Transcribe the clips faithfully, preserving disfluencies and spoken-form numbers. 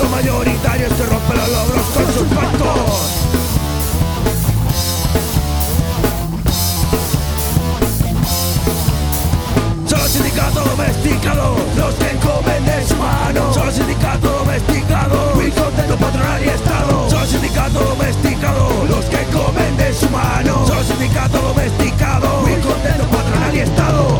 mayoritario se rompe los logros con sus pactos. Son los sindicatos domesticados los que comen de su mano. Son los sindicatos domesticados, muy contento patronal y estado. Son los sindicatos domesticados los que comen de su mano. Son los sindicatos domesticados, muy contento patronal y estado.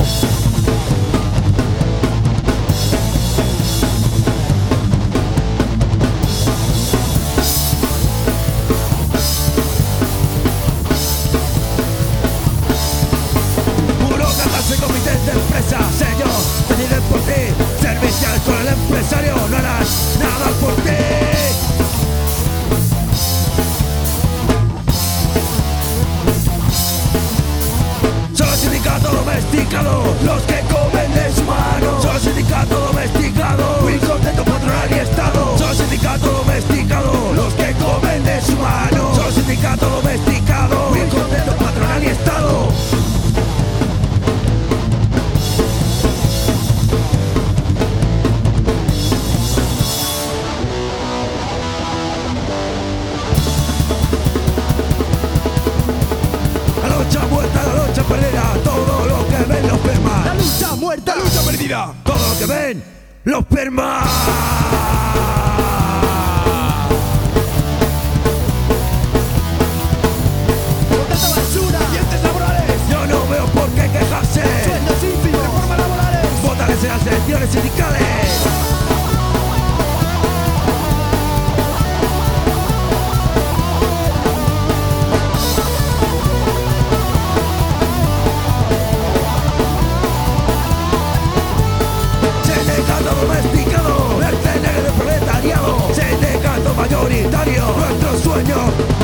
Comités de empresa, sellos, deciden por ti. Servicial con el empresario, no harán nada por ti. Son los sindicatos domesticados los que comen de su mano. Son los sindicatos domesticados, muy contento patronal y estado. Son los sindicatos domesticados los que comen de su mano. Son los sindicatos domesticados, muy contento patronal y estado. La lucha perdida, todo lo que ven los permas. La lucha muerta, la lucha perdida, todo lo que ven los permas. Contrata basura, dientes laborales. Yo no veo por qué quejarse. Sueldos ínfimos, reformas laborales. Votarles en las elecciones sindicales. Domesticado, el T N G del proletariado, sindicato mayoritario, nuestro sueño